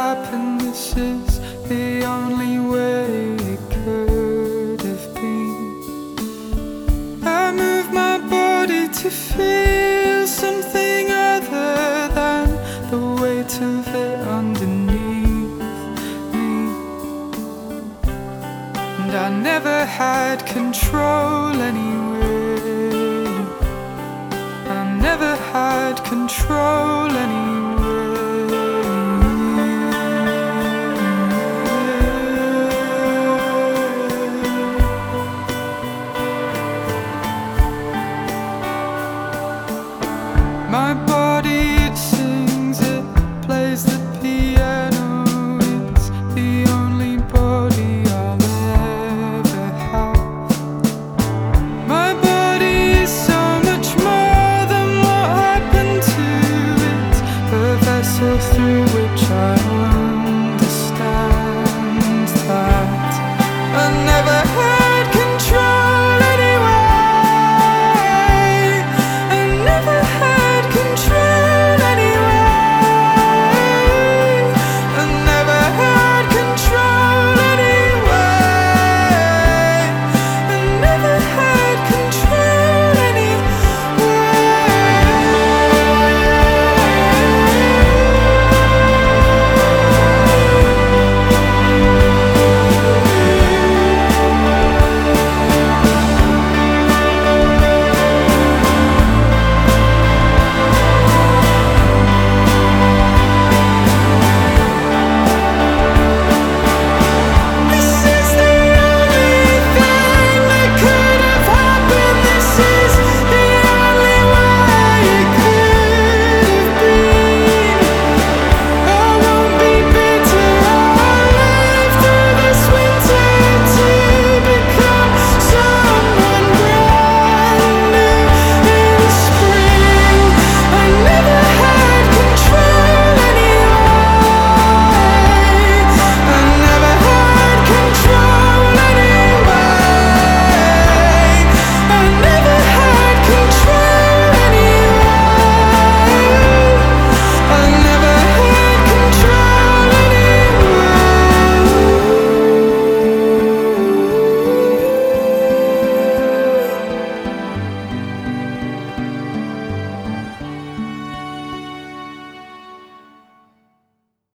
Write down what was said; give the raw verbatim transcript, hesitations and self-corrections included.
happened, this is the only way it could have been. I move my body to feel something other than the weight of it underneath me. And I never had control anyway. I never had control anyway. My body, it sings, it plays the piano. It's the only body I'll ever have. My body is so much more than what happened to it, a vessel through which I